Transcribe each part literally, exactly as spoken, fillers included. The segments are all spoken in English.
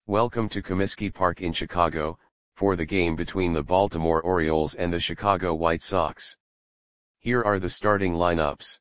Welcome to Comiskey Park in Chicago, for the game between the Baltimore Orioles and the Chicago White Sox. Here are the starting lineups.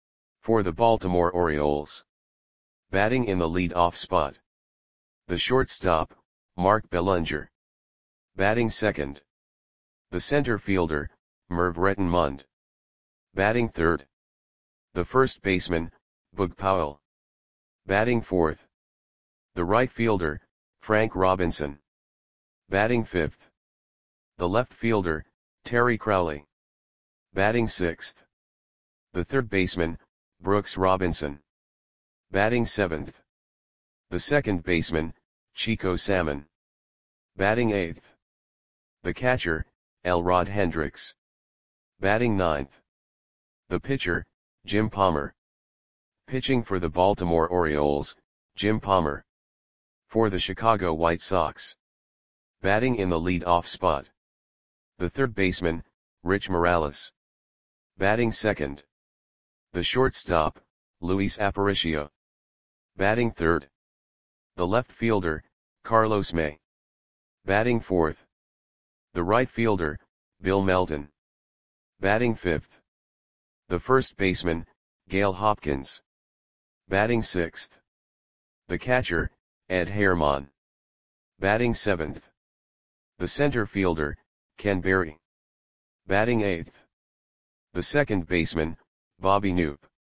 For the Baltimore Orioles. Batting in the lead-off spot. The shortstop, Mark Belanger. Batting second. The center fielder, Merv Rettenmund. Batting third. The first baseman, Boog Powell. Batting fourth. The right fielder, Frank Robinson. Batting fifth. The left fielder, Terry Crowley. Batting sixth. The third baseman, Brooks Robinson. Batting seventh. The second baseman, Chico Salmon. Batting eighth. The catcher, Elrod Hendricks. Batting ninth. The pitcher, Jim Palmer. Pitching for the Baltimore Orioles, Jim Palmer. For the Chicago White Sox. Batting in the lead-off spot. The third baseman, Rich Morales. Batting second. The shortstop, Luis Aparicio. Batting third. The left fielder, Carlos May. Batting fourth. The right fielder, Bill Melton. Batting fifth. The first baseman, Gail Hopkins. Batting sixth. The catcher, Ed Herman. Batting seventh. The center fielder, Ken Berry. Batting eighth. The second baseman, Bobby Knoop.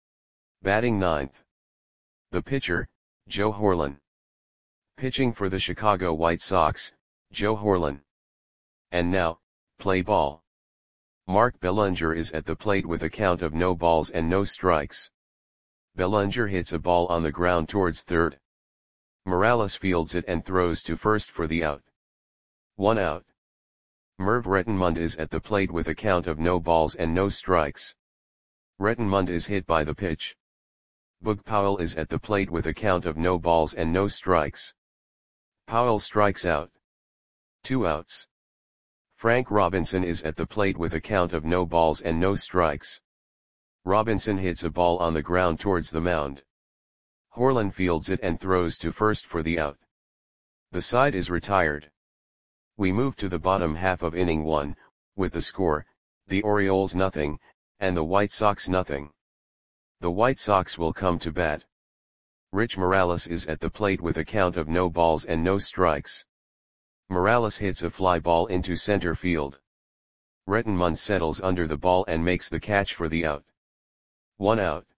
Batting ninth. The pitcher, Joe Horlen. Pitching for the Chicago White Sox, Joe Horlen. And now, play ball. Mark Belanger is at the plate with a count of no balls and no strikes. Belanger hits a ball on the ground towards third. Morales fields it and throws to first for the out. One out. Merv Rettenmund is at the plate with a count of no balls and no strikes. Rettenmund is hit by the pitch. Boog Powell is at the plate with a count of no balls and no strikes. Powell strikes out. Two outs. Frank Robinson is at the plate with a count of no balls and no strikes. Robinson hits a ball on the ground towards the mound. Horlen fields it and throws to first for the out. The side is retired. We move to the bottom half of inning one, with the score, the Orioles nothing, and the White Sox nothing. The White Sox will come to bat. Rich Morales is at the plate with a count of no balls and no strikes. Morales hits a fly ball into center field. Rettenmund settles under the ball and makes the catch for the out. One out.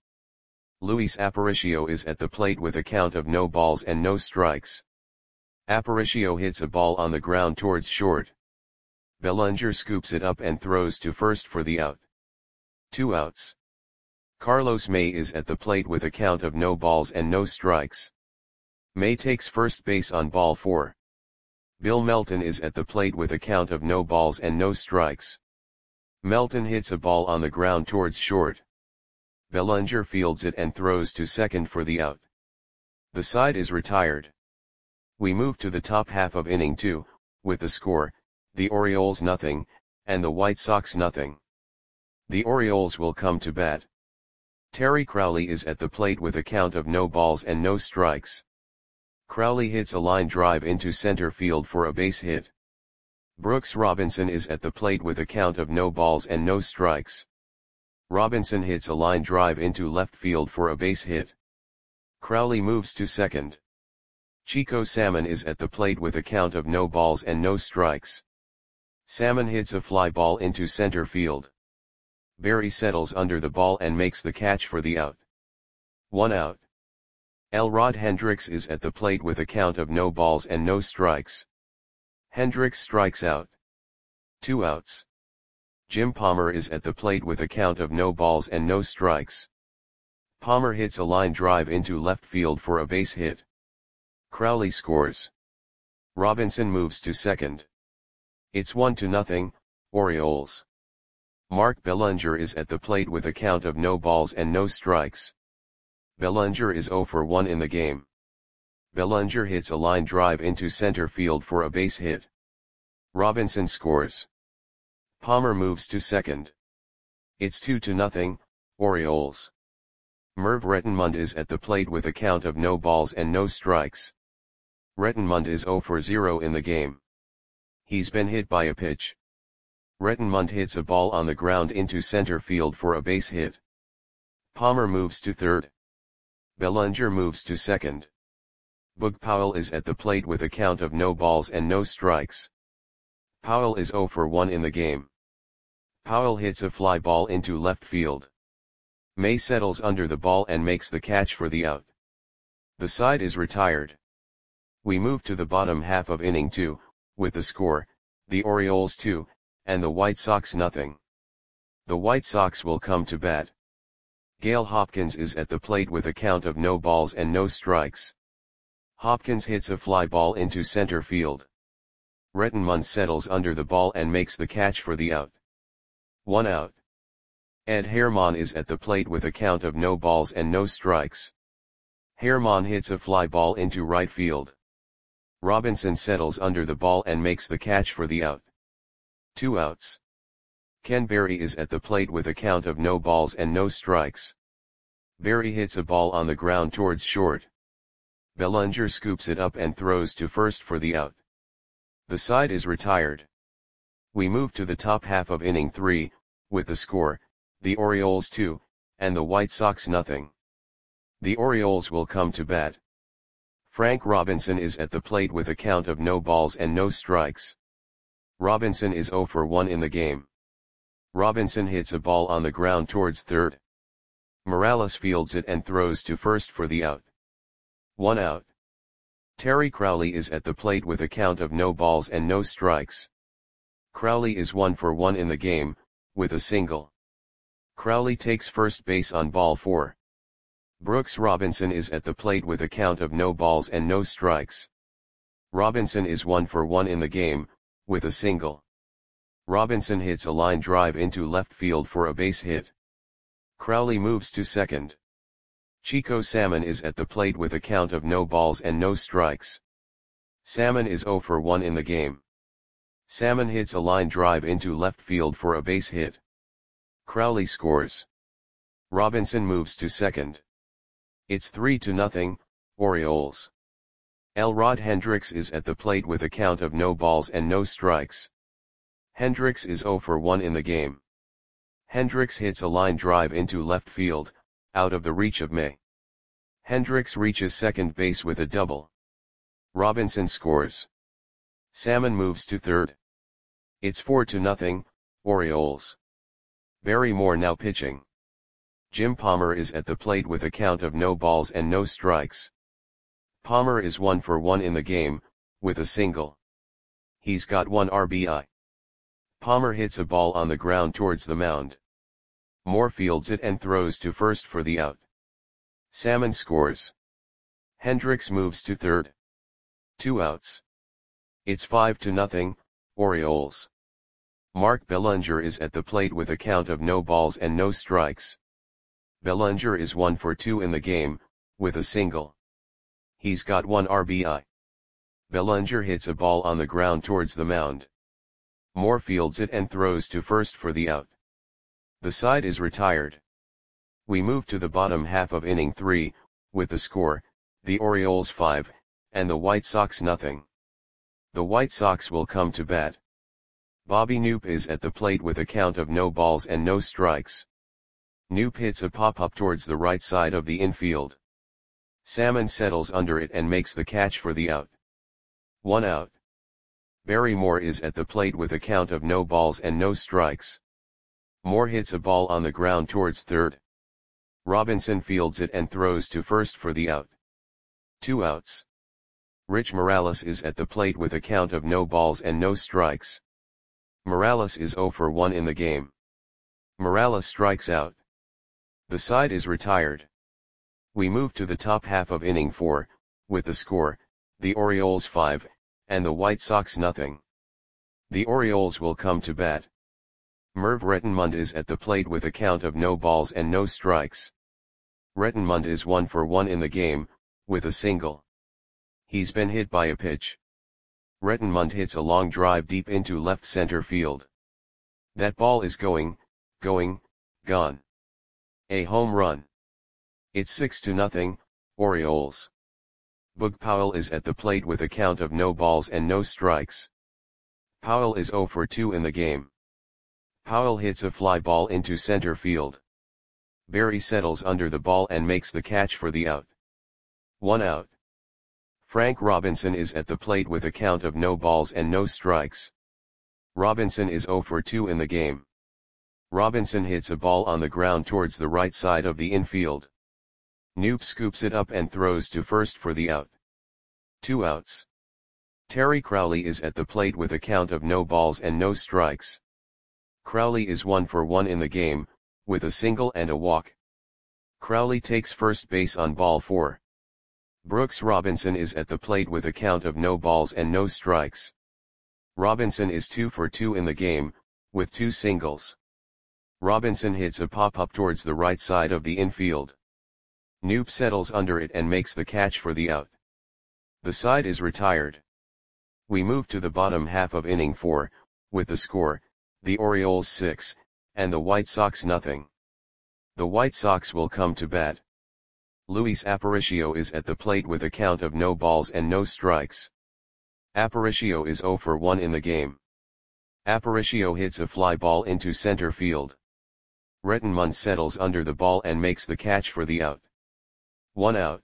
Luis Aparicio is at the plate with a count of no balls and no strikes. Aparicio hits a ball on the ground towards short. Belanger scoops it up and throws to first for the out. Two outs. Carlos May is at the plate with a count of no balls and no strikes. May takes first base on ball four. Bill Melton is at the plate with a count of no balls and no strikes. Melton hits a ball on the ground towards short. Belanger fields it and throws to second for the out. The side is retired. We move to the top half of inning two, with the score, the Orioles nothing, and the White Sox nothing. The Orioles will come to bat. Terry Crowley is at the plate with a count of no balls and no strikes. Crowley hits a line drive into center field for a base hit. Brooks Robinson is at the plate with a count of no balls and no strikes. Robinson hits a line drive into left field for a base hit. Crowley moves to second. Chico Salmon is at the plate with a count of no balls and no strikes. Salmon hits a fly ball into center field. Berry settles under the ball and makes the catch for the out. One out. Elrod Hendricks is at the plate with a count of no balls and no strikes. Hendricks strikes out. Two outs. Jim Palmer is at the plate with a count of no balls and no strikes. Palmer hits a line drive into left field for a base hit. Crowley scores. Robinson moves to second. It's one to nothing, Orioles. Mark Belanger is at the plate with a count of no balls and no strikes. Belanger is zero for one in the game. Belanger hits a line drive into center field for a base hit. Robinson scores. Palmer moves to second. It's two to nothing, Orioles. Merv Rettenmund is at the plate with a count of no balls and no strikes. Rettenmund is zero for zero in the game. He's been hit by a pitch. Rettenmund hits a ball on the ground into center field for a base hit. Palmer moves to third. Bellinger moves to second. Boog Powell is at the plate with a count of no balls and no strikes. Powell is zero for one in the game. Powell hits a fly ball into left field. May settles under the ball and makes the catch for the out. The side is retired. We move to the bottom half of inning two, with the score, the Orioles two, and the White Sox nothing. The White Sox will come to bat. Gale Hopkins is at the plate with a count of no balls and no strikes. Hopkins hits a fly ball into center field. Rettenmund settles under the ball and makes the catch for the out. One out. Ed Herman is at the plate with a count of no balls and no strikes. Herman hits a fly ball into right field. Robinson settles under the ball and makes the catch for the out. Two outs. Ken Berry is at the plate with a count of no balls and no strikes. Berry hits a ball on the ground towards short. Bellinger scoops it up and throws to first for the out. The side is retired. We move to the top half of inning three, with the score, the Orioles two, and the White Sox nothing. The Orioles will come to bat. Frank Robinson is at the plate with a count of no balls and no strikes. Robinson is zero for one in the game. Robinson hits a ball on the ground towards third. Morales fields it and throws to first for the out. One out. Terry Crowley is at the plate with a count of no balls and no strikes. Crowley is one for one in the game, with a single. Crowley takes first base on ball four. Brooks Robinson is at the plate with a count of no balls and no strikes. Robinson is one for one in the game, with a single. Robinson hits a line drive into left field for a base hit. Crowley moves to second. Chico Salmon is at the plate with a count of no balls and no strikes. Salmon is zero for one in the game. Salmon hits a line drive into left field for a base hit. Crowley scores. Robinson moves to second. It's three to nothing, Orioles. Elrod Hendricks is at the plate with a count of no balls and no strikes. Hendricks is zero for one in the game. Hendricks hits a line drive into left field, out of the reach of May. Hendricks reaches second base with a double. Robinson scores. Salmon moves to third. It's four to nothing, Orioles. Barrymore now pitching. Jim Palmer is at the plate with a count of no balls and no strikes. Palmer is one for one in the game, with a single. He's got one R B I. Palmer hits a ball on the ground towards the mound. Moore fields it and throws to first for the out. Salmon scores. Hendricks moves to third. Two outs. It's five to nothing, Orioles. Mark Bellinger is at the plate with a count of no balls and no strikes. Bellinger is one for two in the game, with a single. He's got one R B I. Bellinger hits a ball on the ground towards the mound. Moore fields it and throws to first for the out. The side is retired. We move to the bottom half of inning three, with the score, the Orioles five, and the White Sox nothing. The White Sox will come to bat. Bobby Knoop is at the plate with a count of no balls and no strikes. Knoop hits a pop-up towards the right side of the infield. Salmon settles under it and makes the catch for the out. One out. Barrymore is at the plate with a count of no balls and no strikes. Moore hits a ball on the ground towards third. Robinson fields it and throws to first for the out. Two outs. Rich Morales is at the plate with a count of no balls and no strikes. Morales is zero for one in the game. Morales strikes out. The side is retired. We move to the top half of inning four, with the score, the Orioles five, and the White Sox nothing. The Orioles will come to bat. Merv Rettenmund is at the plate with a count of no balls and no strikes. Rettenmund is one for one in the game, with a single. He's been hit by a pitch. Rettenmund hits a long drive deep into left center field. That ball is going, going, gone. A home run. It's six to nothing, Orioles. Boog Powell is at the plate with a count of no balls and no strikes. Powell is zero for two in the game. Powell hits a fly ball into center field. Berry settles under the ball and makes the catch for the out. One out. Frank Robinson is at the plate with a count of no balls and no strikes. Robinson is zero for two in the game. Robinson hits a ball on the ground towards the right side of the infield. Knoop scoops it up and throws to first for the out. Two outs. Terry Crowley is at the plate with a count of no balls and no strikes. Crowley is one for one in the game, with a single and a walk. Crowley takes first base on ball four. Brooks Robinson is at the plate with a count of no balls and no strikes. Robinson is two for two in the game, with two singles. Robinson hits a pop-up towards the right side of the infield. Knoop settles under it and makes the catch for the out. The side is retired. We move to the bottom half of inning four, with the score, the Orioles six, and the White Sox nothing. The White Sox will come to bat. Luis Aparicio is at the plate with a count of no balls and no strikes. Aparicio is zero for one in the game. Aparicio hits a fly ball into center field. Rettenmund settles under the ball and makes the catch for the out. One out.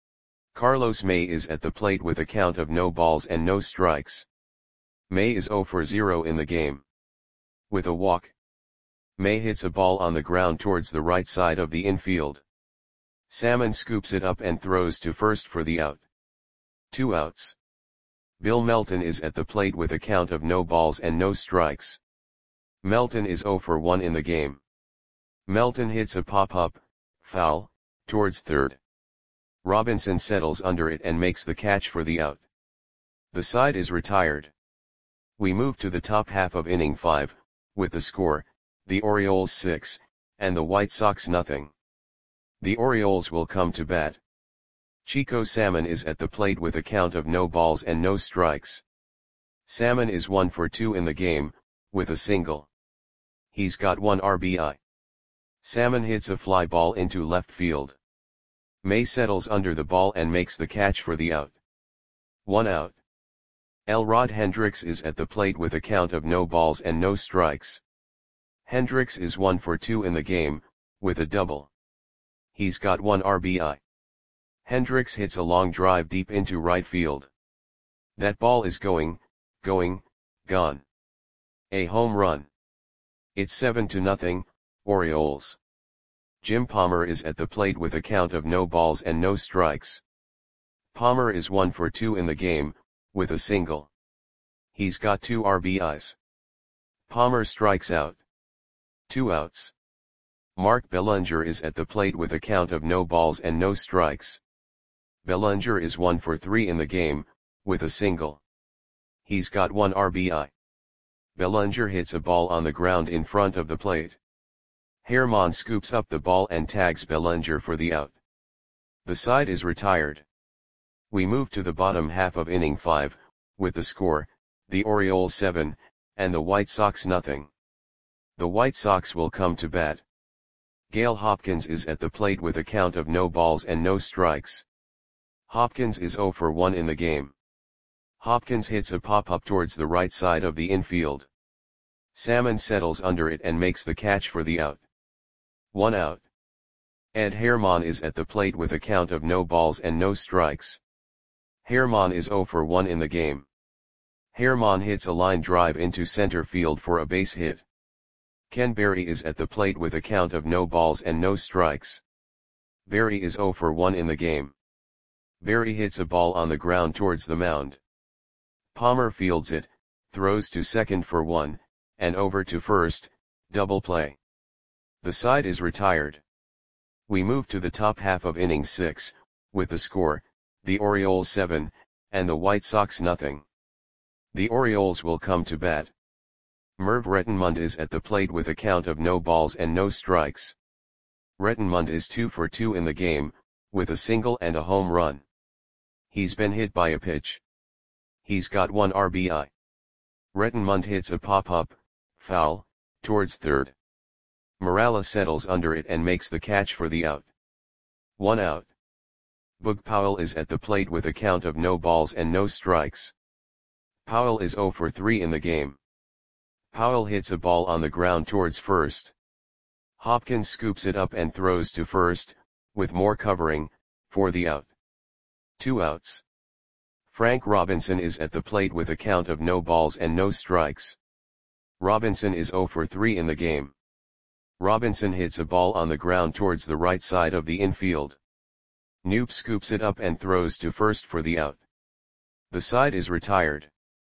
Carlos May is at the plate with a count of no balls and no strikes. May is zero for zero in the game. With a walk. May hits a ball on the ground towards the right side of the infield. Salmon scoops it up and throws to first for the out. Two outs. Bill Melton is at the plate with a count of no balls and no strikes. Melton is zero for one in the game. Melton hits a pop-up, foul, towards third. Robinson settles under it and makes the catch for the out. The side is retired. We move to the top half of inning five, with the score, the Orioles six, and the White Sox nothing. The Orioles will come to bat. Chico Salmon is at the plate with a count of no balls and no strikes. Salmon is one for two in the game, with a single. He's got one R B I. Salmon hits a fly ball into left field. May settles under the ball and makes the catch for the out. One out. Elrod Hendricks is at the plate with a count of no balls and no strikes. Hendricks is one for two in the game, with a double. He's got one R B I. Hendricks hits a long drive deep into right field. That ball is going, going, gone. A home run. It's seven to nothing, Orioles. Jim Palmer is at the plate with a count of no balls and no strikes. Palmer is one for two in the game, with a single. He's got two R B Is. Palmer strikes out. Two outs. Mark Bellinger is at the plate with a count of no balls and no strikes. Bellinger is one for three in the game, with a single. He's got one R B I. Bellinger hits a ball on the ground in front of the plate. Herman scoops up the ball and tags Bellinger for the out. The side is retired. We move to the bottom half of inning five, with the score, the Orioles seven, and the White Sox nothing. The White Sox will come to bat. Gale Hopkins is at the plate with a count of no balls and no strikes. Hopkins is zero for one in the game. Hopkins hits a pop-up towards the right side of the infield. Salmon settles under it and makes the catch for the out. One out. Ed Herman is at the plate with a count of no balls and no strikes. Herman is zero for one in the game. Herman hits a line drive into center field for a base hit. Ken Berry is at the plate with a count of no balls and no strikes. Berry is zero for one in the game. Berry hits a ball on the ground towards the mound. Palmer fields it, throws to second for one, and over to first, double play. The side is retired. We move to the top half of inning six, with the score, the Orioles seven, and the White Sox nothing. The Orioles will come to bat. Merv Rettenmund is at the plate with a count of no balls and no strikes. Rettenmund is two for two in the game, with a single and a home run. He's been hit by a pitch. He's got one R B I. Rettenmund hits a pop-up, foul, towards third. Morales settles under it and makes the catch for the out. One out. Boog Powell is at the plate with a count of no balls and no strikes. Powell is zero for three in the game. Powell hits a ball on the ground towards first. Hopkins scoops it up and throws to first, with more covering, for the out. Two outs. Frank Robinson is at the plate with a count of no balls and no strikes. Robinson is zero for three in the game. Robinson hits a ball on the ground towards the right side of the infield. Knoop scoops it up and throws to first for the out. The side is retired.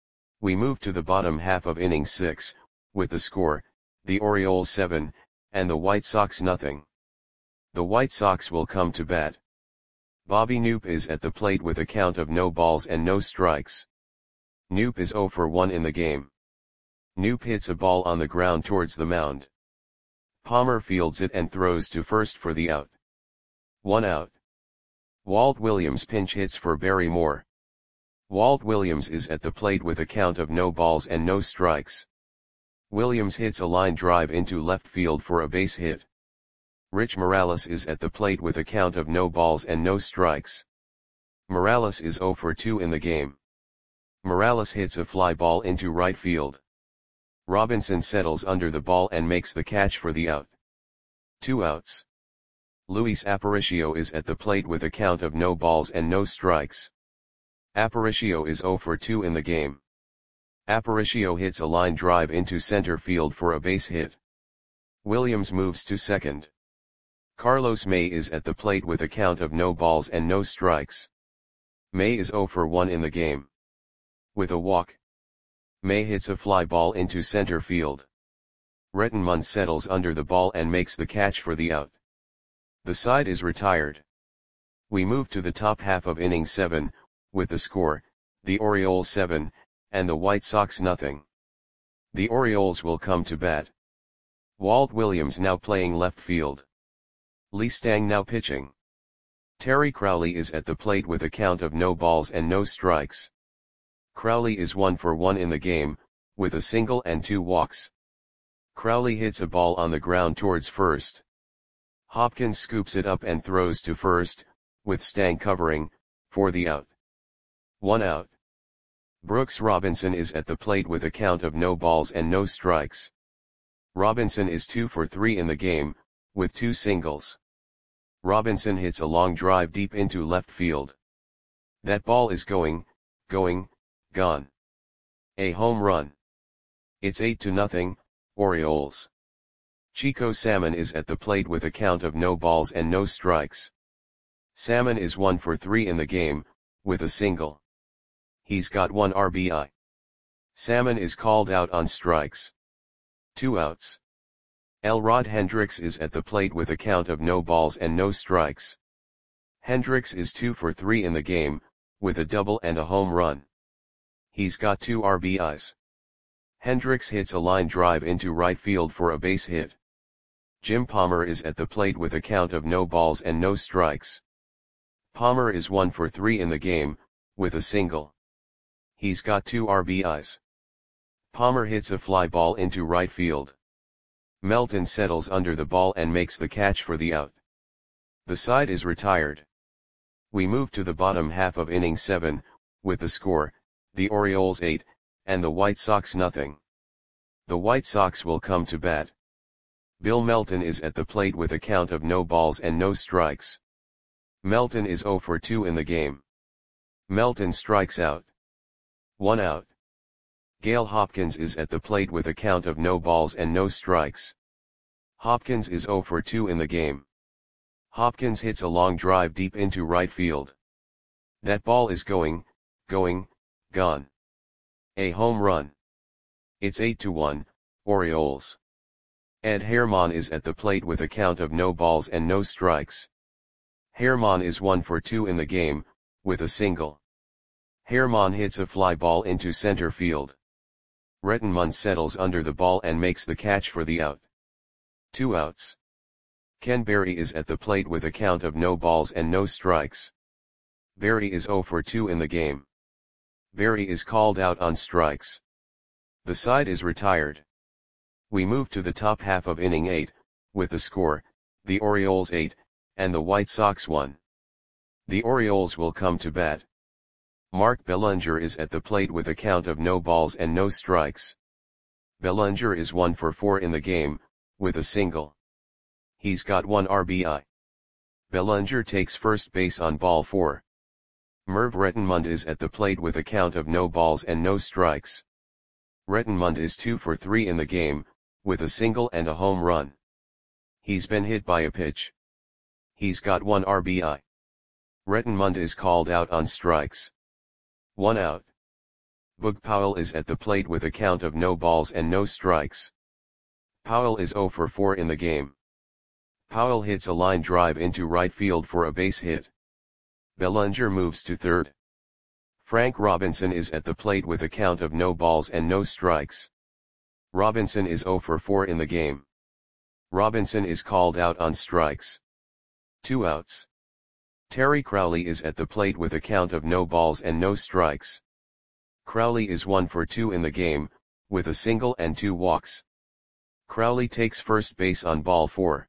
We move to the bottom half of inning six, with the score, the Orioles seven, and the White Sox nothing. The White Sox will come to bat. Bobby Knoop is at the plate with a count of no balls and no strikes. Knoop is zero for one in the game. Knoop hits a ball on the ground towards the mound. Palmer fields it and throws to first for the out. One out. Walt Williams pinch hits for Barrymore. Walt Williams is at the plate with a count of no balls and no strikes. Williams hits a line drive into left field for a base hit. Rich Morales is at the plate with a count of no balls and no strikes. Morales is zero for two in the game. Morales hits a fly ball into right field. Robinson settles under the ball and makes the catch for the out. Two outs. Luis Aparicio is at the plate with a count of no balls and no strikes. Aparicio is zero for two in the game. Aparicio hits a line drive into center field for a base hit. Williams moves to second. Carlos May is at the plate with a count of no balls and no strikes. May is zero for one in the game. With a walk, May hits a fly ball into center field. Rettenmund settles under the ball and makes the catch for the out. The side is retired. We move to the top half of inning seven, with the score, the Orioles seven, and the White Sox nothing. The Orioles will come to bat. Walt Williams now playing left field. Lee Stang now pitching. Terry Crowley is at the plate with a count of no balls and no strikes. Crowley is one for one in the game, with a single and two walks. Crowley hits a ball on the ground towards first. Hopkins scoops it up and throws to first, with Stang covering, for the out. One out. Brooks Robinson is at the plate with a count of no balls and no strikes. Robinson is two for three in the game, with two singles. Robinson hits a long drive deep into left field. That ball is going, going, gone. A home run. It's eight to nothing, Orioles. Chico Salmon is at the plate with a count of no balls and no strikes. Salmon is one for three in the game, with a single. He's got one R B I. Salmon is called out on strikes. Two outs. Elrod Hendricks is at the plate with a count of no balls and no strikes. Hendricks is two for three in the game, with a double and a home run. He's got two R B Is. Hendricks hits a line drive into right field for a base hit. Jim Palmer is at the plate with a count of no balls and no strikes. Palmer is one for three in the game, with a single. He's got two R B Is. Palmer hits a fly ball into right field. Melton settles under the ball and makes the catch for the out. The side is retired. We move to the bottom half of inning seven, with the score, the Orioles eight, and the White Sox nothing. The White Sox will come to bat. Bill Melton is at the plate with a count of no balls and no strikes. Melton is zero for two in the game. Melton strikes out. One out. Gale Hopkins is at the plate with a count of no balls and no strikes. Hopkins is zero for two in the game. Hopkins hits a long drive deep into right field. That ball is going, going, gone. A home run. It's eight to one, Orioles. Ed Herman is at the plate with a count of no balls and no strikes. Herman is one for two in the game, with a single. Herman hits a fly ball into center field. Rettenmund settles under the ball and makes the catch for the out. Two outs. Ken Berry is at the plate with a count of no balls and no strikes. Berry is zero for two in the game. Berry is called out on strikes. The side is retired. We move to the top half of inning eight, with the score, the Orioles eight, and the White Sox one. The Orioles will come to bat. Mark Belanger is at the plate with a count of no balls and no strikes. Belanger is one for four in the game, with a single. He's got one R B I. Belanger takes first base on ball four. Merv Rettenmund is at the plate with a count of no balls and no strikes. Rettenmund is two for three in the game, with a single and a home run. He's been hit by a pitch. He's got one R B I. Rettenmund is called out on strikes. One out. Boog Powell is at the plate with a count of no balls and no strikes. Powell is zero for four in the game. Powell hits a line drive into right field for a base hit. Belanger moves to third. Frank Robinson is at the plate with a count of no balls and no strikes. Robinson is zero for four in the game. Robinson is called out on strikes. Two outs. Terry Crowley is at the plate with a count of no balls and no strikes. Crowley is one for two in the game, with a single and two walks. Crowley takes first base on ball four.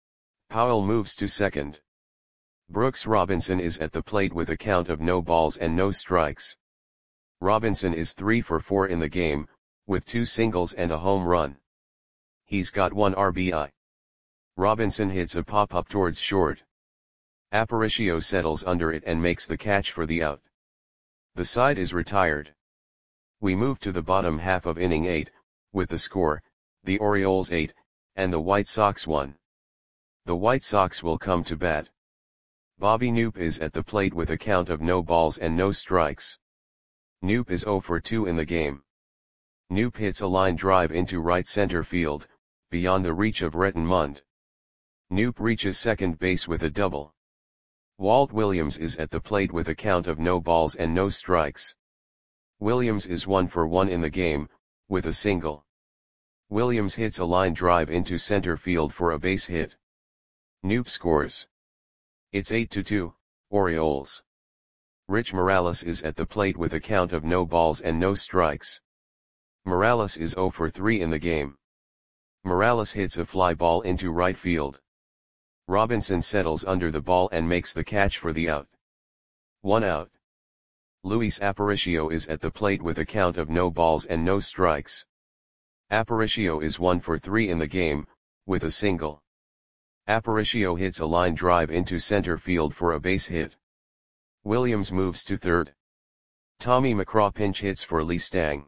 Powell moves to second. Brooks Robinson is at the plate with a count of no balls and no strikes. Robinson is three for four in the game, with two singles and a home run. He's got one R B I. Robinson hits a pop-up towards short. Aparicio settles under it and makes the catch for the out. The side is retired. We move to the bottom half of inning eight, with the score, the Orioles eight, and the White Sox one. The White Sox will come to bat. Bobby Knoop is at the plate with a count of no balls and no strikes. Knoop is zero for two in the game. Knoop hits a line drive into right center field, beyond the reach of Rettenmund. Knoop reaches second base with a double. Walt Williams is at the plate with a count of no balls and no strikes. Williams is one for one in the game, with a single. Williams hits a line drive into center field for a base hit. Knoop scores. It's eight to two, Orioles. Rich Morales is at the plate with a count of no balls and no strikes. Morales is zero for three in the game. Morales hits a fly ball into right field. Robinson settles under the ball and makes the catch for the out. One out. Luis Aparicio is at the plate with a count of no balls and no strikes. Aparicio is one for three in the game, with a single. Aparicio hits a line drive into center field for a base hit. Williams moves to third. Tommy McCraw pinch hits for Lee Stang.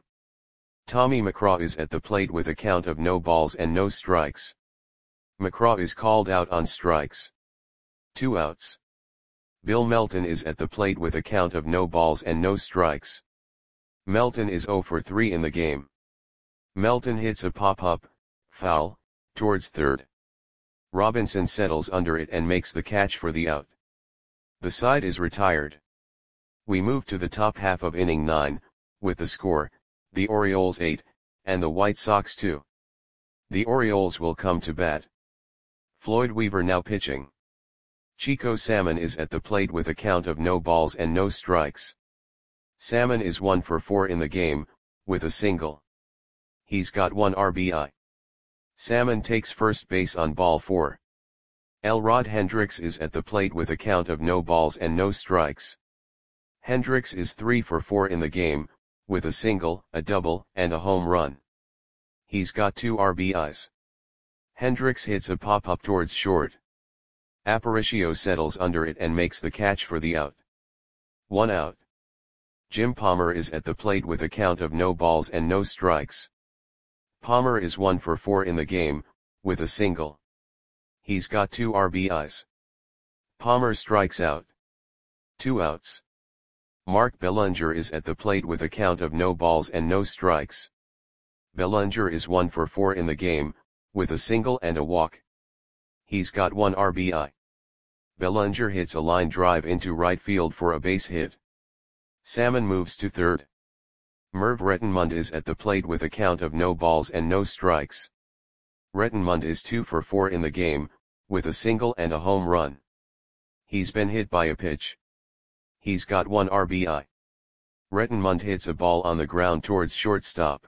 Tommy McCraw is at the plate with a count of no balls and no strikes. McCraw is called out on strikes. Two outs. Bill Melton is at the plate with a count of no balls and no strikes. Melton is zero for three in the game. Melton hits a pop-up, foul, towards third. Robinson settles under it and makes the catch for the out. The side is retired. We move to the top half of inning nine, with the score, the Orioles eight, and the White Sox two. The Orioles will come to bat. Floyd Weaver now pitching. Chico Salmon is at the plate with a count of no balls and no strikes. Salmon is one for four in the game, with a single. He's got one R B I. Salmon takes first base on ball four. Elrod Hendricks is at the plate with a count of no balls and no strikes. Hendricks is three for four in the game, with a single, a double, and a home run. He's got two R B Is. Hendricks hits a pop-up towards short. Aparicio settles under it and makes the catch for the out. One out. Jim Palmer is at the plate with a count of no balls and no strikes. Palmer is one for four in the game, with a single. He's got two R B Is. Palmer strikes out. Two outs. Mark Belanger is at the plate with a count of no balls and no strikes. Belanger is one for four in the game, with a single and a walk. He's got one R B I. Belanger hits a line drive into right field for a base hit. Salmon moves to third. Merv Rettenmund is at the plate with a count of no balls and no strikes. Rettenmund is two for four in the game, with a single and a home run. He's been hit by a pitch. He's got one R B I. Rettenmund hits a ball on the ground towards shortstop.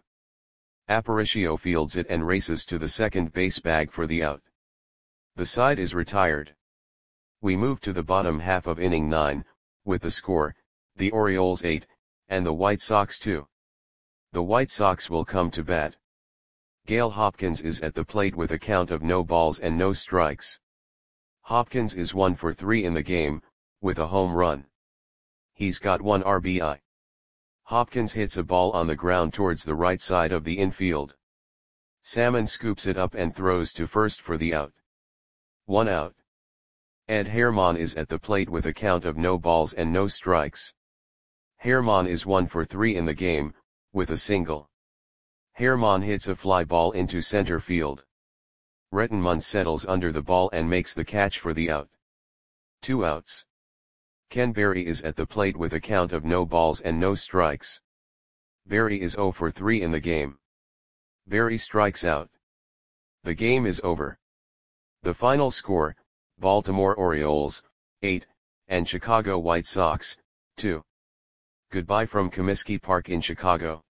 Aparicio fields it and races to the second base bag for the out. The side is retired. We move to the bottom half of inning nine, with the score, the Orioles eight, and the White Sox two. The White Sox will come to bat. Gale Hopkins is at the plate with a count of no balls and no strikes. Hopkins is one for three in the game, with a home run. He's got one R B I. Hopkins hits a ball on the ground towards the right side of the infield. Salmon scoops it up and throws to first for the out. One out. Ed Herman is at the plate with a count of no balls and no strikes. Herman is one for three in the game, with a single. Herman hits a fly ball into center field. Rettenmund settles under the ball and makes the catch for the out. Two outs. Ken Berry is at the plate with a count of no balls and no strikes. Berry is zero for three in the game. Berry strikes out. The game is over. The final score, Baltimore Orioles, eight, and Chicago White Sox, two. Goodbye from Comiskey Park in Chicago.